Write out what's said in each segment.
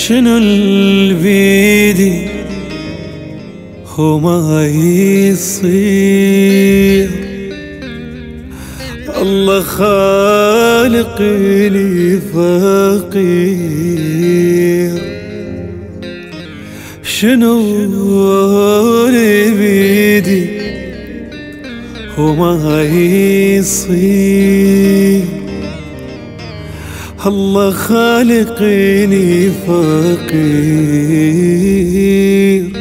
شنو البيدي هو ما يصير، الله خالق لي فقير. شنو اللي بيدي هو ما يصير، الله خالقني فقير.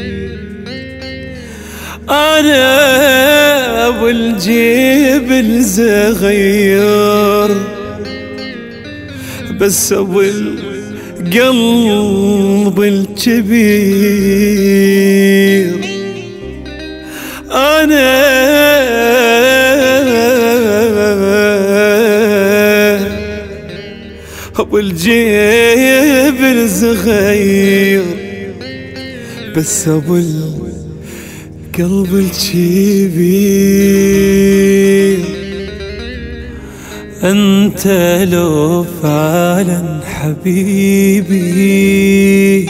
أنا أبو الجيب الصغير بس أبو القلب الكبير. أنا أبو الجيب الصغير بس أبو القلب الكبير. أنت لو فعلا حبيبي،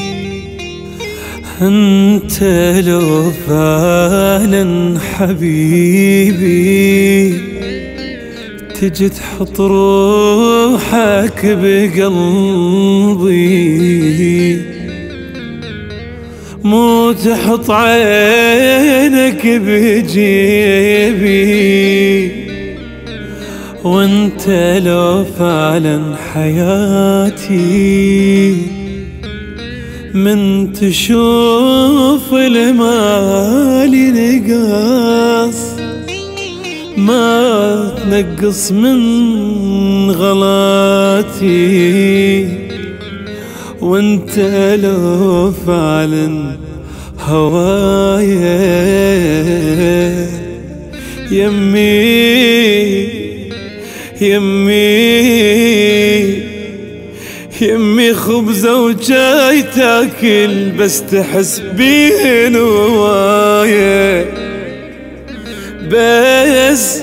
أنت لو فعلا حبيبي، تجي تحط روحك بقلبي، مو تحط عينك بجيبي. وانت لو فعلا حياتي، من تشوف المال نقاص ما تنقص من غلاتي. وانت لو فعلا هوايا يمي يمي خبزة وجاي تاكل بس تحس بين هوايا، بس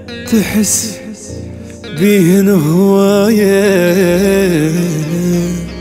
تحس بين هوايا.